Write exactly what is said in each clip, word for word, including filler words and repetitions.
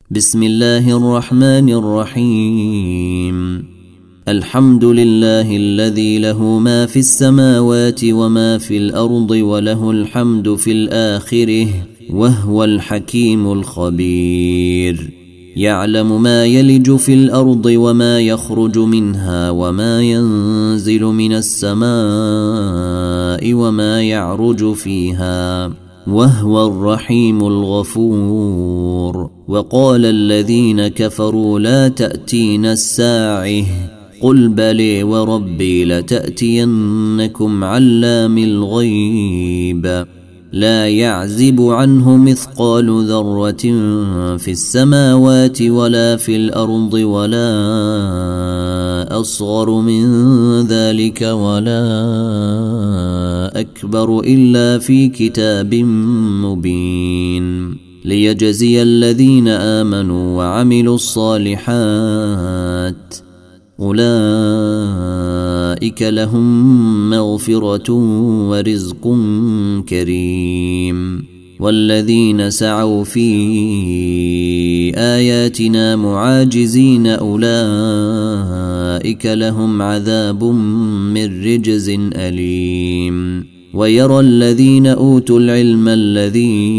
بسم الله الرحمن الرحيم. الحمد لله الذي له ما في السماوات وما في الأرض وله الحمد في الآخرة وهو الحكيم الخبير. يعلم ما يلج في الأرض وما يخرج منها وما ينزل من السماء وما يعرج فيها وهو الرحيم الغفور. وقال الذين كفروا لا تأتين الساعة قل بلي وربي لتأتينكم علام الغيب لا يعزب عنه مثقال ذرة في السماوات ولا في الأرض ولا أصغر من ذلك ولا أكبر إلا في كتاب مبين ليجزي الذين آمنوا وعملوا الصالحات أولئك لهم مغفرة ورزق كريم. والذين سعوا في آياتنا معاجزين أولئك لهم عذاب من رجز أليم. ويرى الذين أوتوا العلم الذي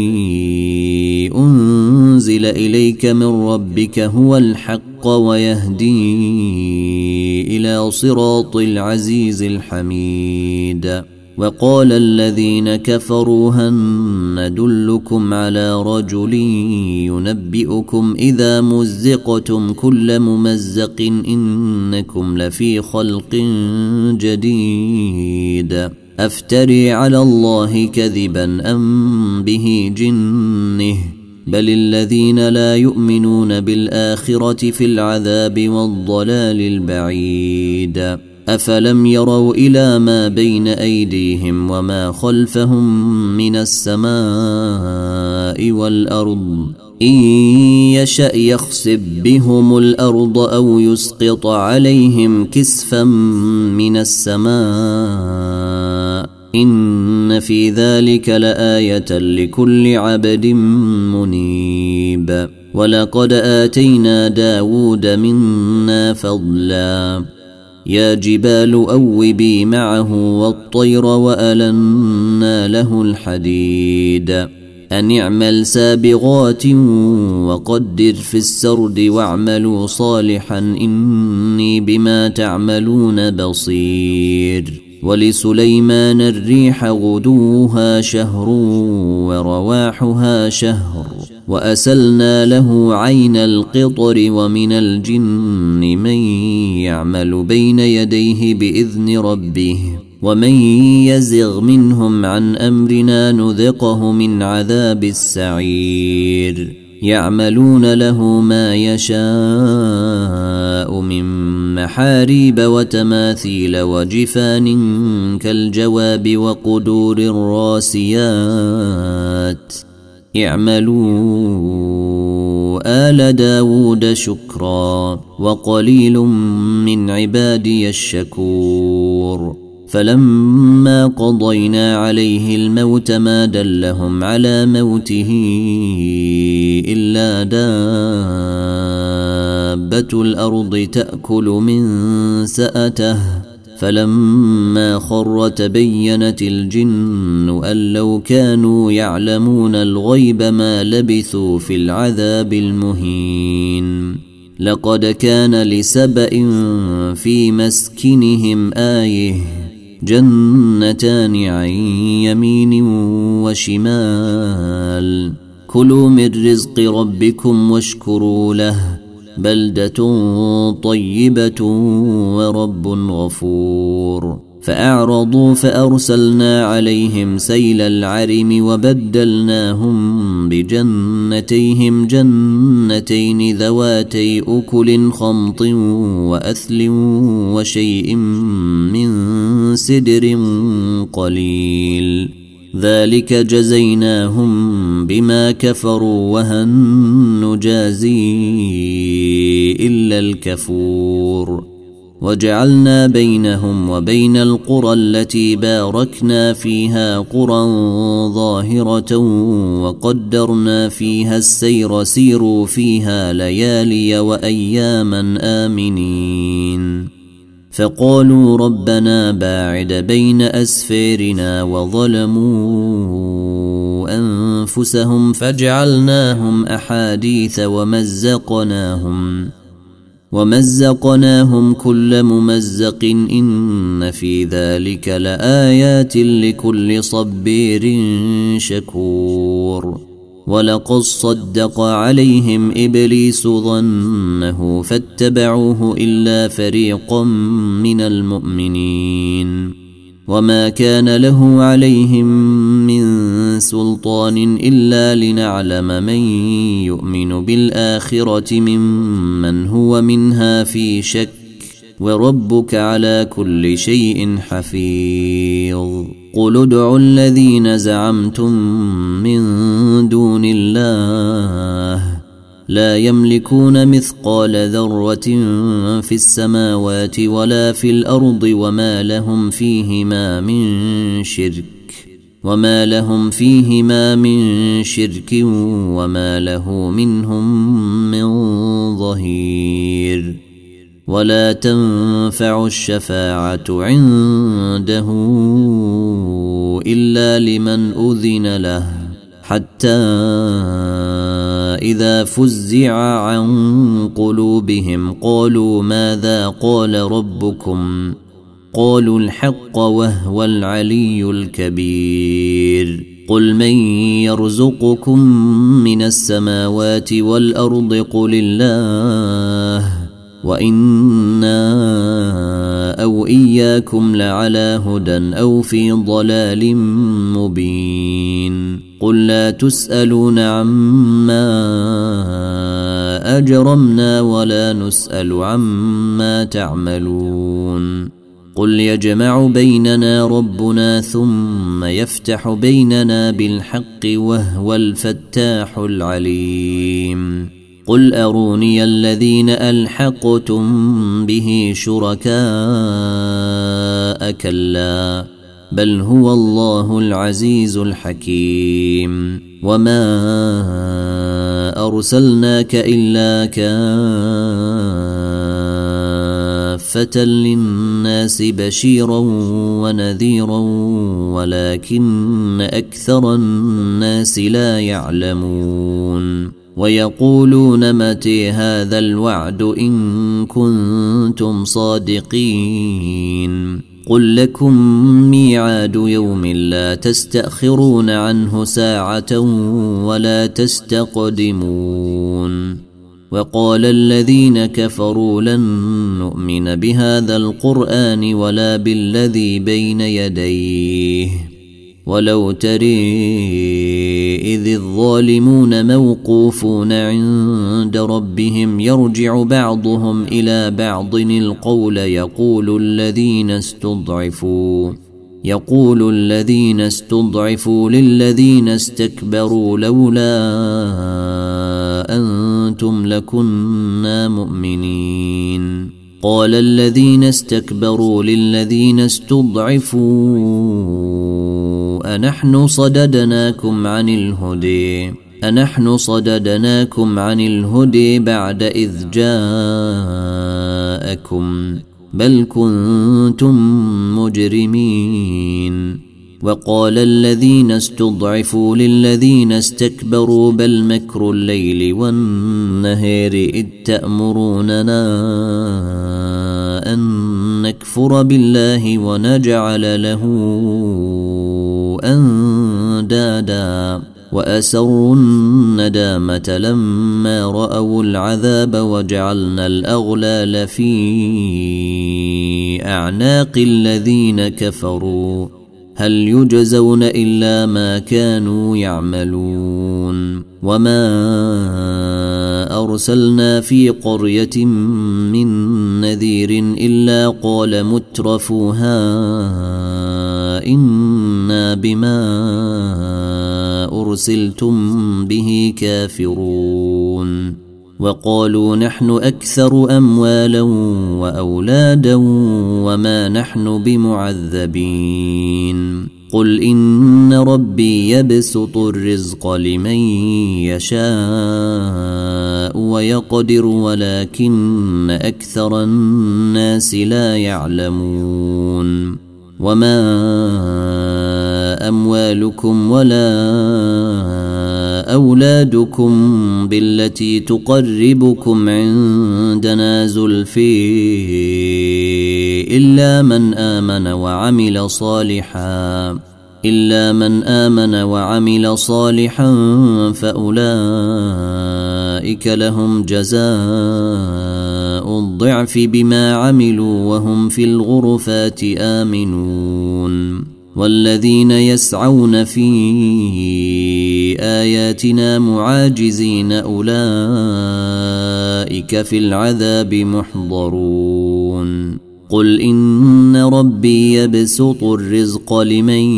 أنزل إليك من ربك هو الحق ويهدي إلى صراط العزيز الحميد. وقال الذين كفروا هل ندلكم على رجل ينبئكم إذا مزقتم كل ممزق إنكم لفي خلق جديد أفتري على الله كذبا أم به جنه بل الذين لا يؤمنون بالآخرة في العذاب والضلال البعيد. أفلم يروا إلى ما بين أيديهم وما خلفهم من السماء والأرض إن يشأ يخسف بهم الأرض أو يسقط عليهم كسفا من السماء إن في ذلك لآية لكل عبد منيب. ولقد آتينا داود منا فضلا يا جبال أوبي معه والطير وألنا له الحديد أن اعمل سابغات وقدر في السرد واعملوا صالحا إني بما تعملون بصير. ولسليمان الريح غدوها شهر ورواحها شهر وأسلنا له عين القطر ومن الجن من يعمل بين يديه بإذن ربه ومن يزغ منهم عن أمرنا نذقه من عذاب السعير. يعملون له ما يشاء من محاريب وتماثيل وجفان كالجواب وقدور الراسيات اعملوا آل داود شكرا وقليل من عبادي الشكور. فلما قضينا عليه الموت ما دلهم على موته إلا دابة الأرض تأكل من سأته فلما خر تبينت الجن أن لو كانوا يعلمون الغيب ما لبثوا في العذاب المهين. لقد كان لسبأ في مسكنهم آية جنتان عن يمين وشمال كلوا من رزق ربكم واشكروا له بلدة طيبة ورب غفور. فأعرضوا فأرسلنا عليهم سيل العرم وبدلناهم بجنتيهم جنتين ذواتي أكل خمط وأثل وشيء من سدر قليل ذلك جزيناهم بما كفروا وهل نجازي إلا الكفور. وجعلنا بينهم وبين القرى التي باركنا فيها قرى ظاهرة وقدرنا فيها السير سيروا فيها ليالي وأياما آمنين فقالوا ربنا باعد بين أسفارنا وظلموا أنفسهم فجعلناهم أحاديث ومزقناهم ومزقناهم كل ممزق إن في ذلك لآيات لكل صبير شكور ولقد صدق عليهم إبليس ظنه فاتبعوه إلا فريقا من المؤمنين وما كان له عليهم من سلطان إلا لنعلم من يؤمن بالآخرة ممن هو منها في شك وربك على كل شيء حفيظ قل ادعوا الذين زعمتم من دون الله لا يملكون مثقال ذرة في السماوات ولا في الأرض وما لهم فيهما من شرك وما لهم فيهما من شرك وما له منهم من ظهير ولا تنفع الشفاعة عنده إلا لمن أذن له حتى إذا فزع عن قلوبهم قالوا ماذا قال ربكم قالوا الحق وهو العلي الكبير قل من يرزقكم من السماوات والأرض قل الله وإنا أو إياكم لعلى هدى أو في ضلال مبين قل لا تسألون عما أجرمنا ولا نسأل عما تعملون قل يجمع بيننا ربنا ثم يفتح بيننا بالحق وهو الفتاح العليم قل أروني الذين ألحقتم به شركاء كلا بل هو الله العزيز الحكيم وما أرسلناك إلا كافة للناس بشيرا ونذيرا ولكن أكثر الناس لا يعلمون ويقولون متى هذا الوعد إن كنتم صادقين قل لكم ميعاد يوم لا تستأخرون عنه ساعة ولا تستقدمون وقال الذين كفروا لن نؤمن بهذا القرآن ولا بالذي بين يديه ولو تري إذ الظالمون موقوفون عند ربهم يرجع بعضهم إلى بعض القول يقول الذين استضعفوا يقول الذين استضعفوا للذين استكبروا لولا أنتم لكنا مؤمنين قال الذين استكبروا للذين استضعفوا أنحن صددناكم عن الهدى أنحن صددناكم عن الهدى بعد إذ جاءكم بل كنتم مجرمين وقال الذين استضعفوا للذين استكبروا بل مكر الليل والنهار إذ تأمروننا أن نكفر بالله ونجعل له أندادا وأسروا الندامة لما رأوا العذاب وجعلنا الأغلال في أعناق الذين كفروا هل يجزون إلا ما كانوا يعملون وما أرسلنا في قرية من نذير إلا قال مترفوها إنا بما أرسلتم به كافرون وقالوا نحن أكثر أموالا وأولادا وما نحن بمعذبين قل إن ربي يبسط الرزق لمن يشاء ويقدر ولكن أكثر الناس لا يعلمون وما أموالكم ولا أولادكم بالتي تقربكم عندنا زلفي إلا من آمن وعمل صالحا إلا من آمن وعمل صالحا فأولئك لهم جزاء الضعف بما عملوا وهم في الغرفات آمنون والذين يسعون في آياتنا معاجزين أولئك في العذاب محضرون قل إن ربي يبسط الرزق لمن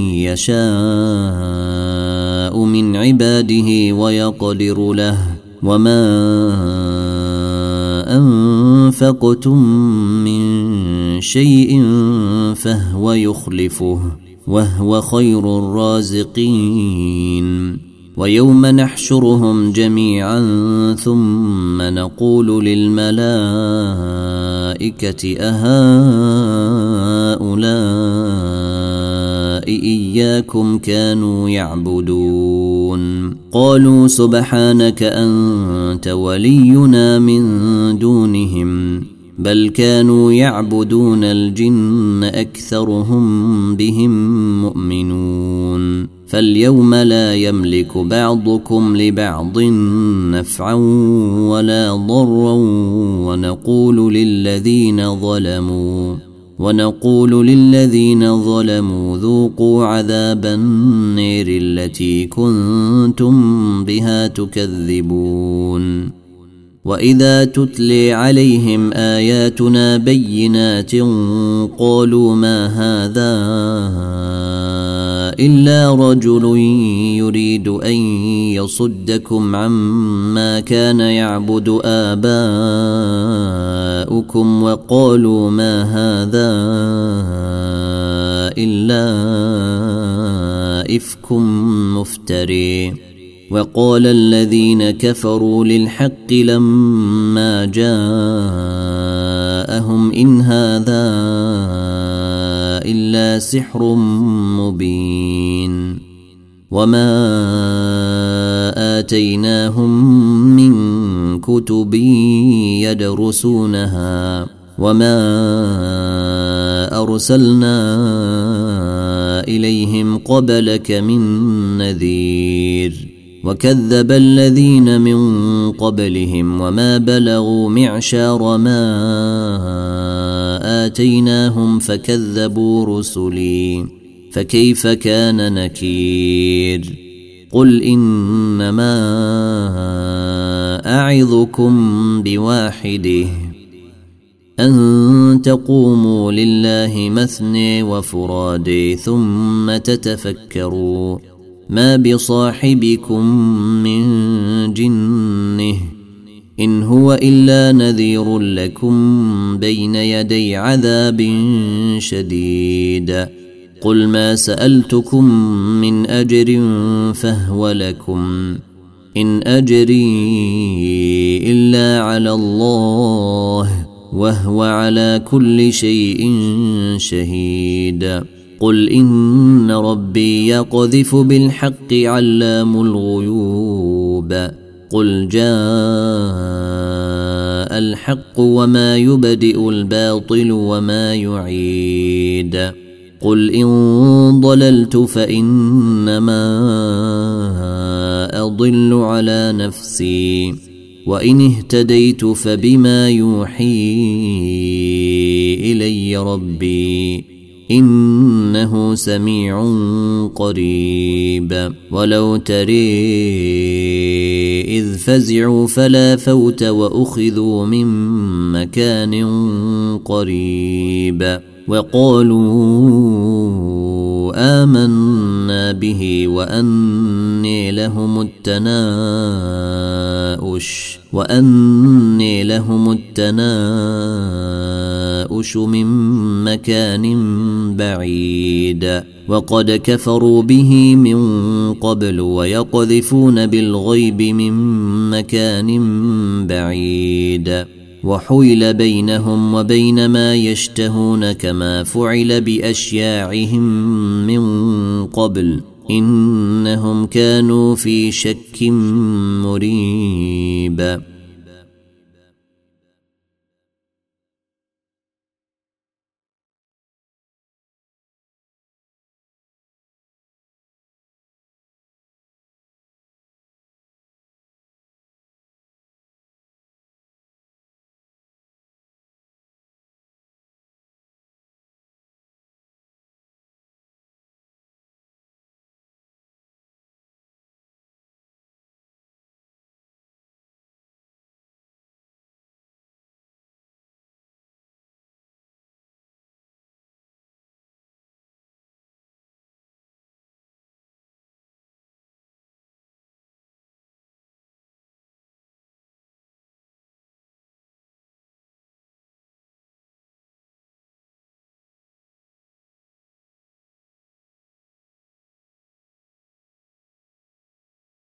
يشاء من عباده ويقدر له وما أنفقتم من شيء فهو يخلفه وهو خير الرازقين ويوم نحشرهم جميعا ثم نقول للملائكة أهؤلاء إياكم كانوا يعبدون قالوا سبحانك أنت ولينا من دونهم بل كانوا يعبدون الجن أكثرهم بهم مؤمنون فاليوم لا يملك بعضكم لبعض نفعا ولا ضرا ونقول للذين ظلموا ونقول للذين ظلموا ذوقوا عذاب النير التي كنتم بها تكذبون وإذا تتلي عليهم آياتنا بينات قالوا ما هذا إلا رجل يريد أن يصدكم عما كان يعبد آباؤكم وقالوا ما هذا إلا إفك مفتري وقال الذين كفروا للحق لما جاءهم إن هذا إلا سحر مبين وما آتيناهم من كتب يدرسونها وما أرسلنا إليهم قبلك من نذير وكذب الذين من قبلهم وما بلغوا معشار ما آتيناهم فكذبوا رسلي فكيف كان نكير قل إنما أعظكم بواحده أن تقوموا لله مثني وفرادي ثم تتفكروا ما بصاحبكم من جنه إن هو إلا نذير لكم بين يدي عذاب شديد قل ما سألتكم من أجر فهو لكم إن أجري إلا على الله وهو على كل شيء شهيد قل إن ربي يقذف بالحق علام الغيوب قل جاء الحق وما يبدئ الباطل وما يعيد قل إن ضللت فإنما أضل على نفسي وإن اهتديت فبما يوحي إلي ربي إنه سميع قريب ولو تري إذ فزعوا فلا فوت وأخذوا من مكان قريب وقالوا آمنا به وأني لهم التناؤش وأني لهم التناؤش من مكان بعيد وقد كفروا به من قبل ويقذفون بالغيب من مكان بعيد وحيل بينهم وبين ما يشتهون كما فعل بأشياعهم من قبل إنهم كانوا في شك مريب.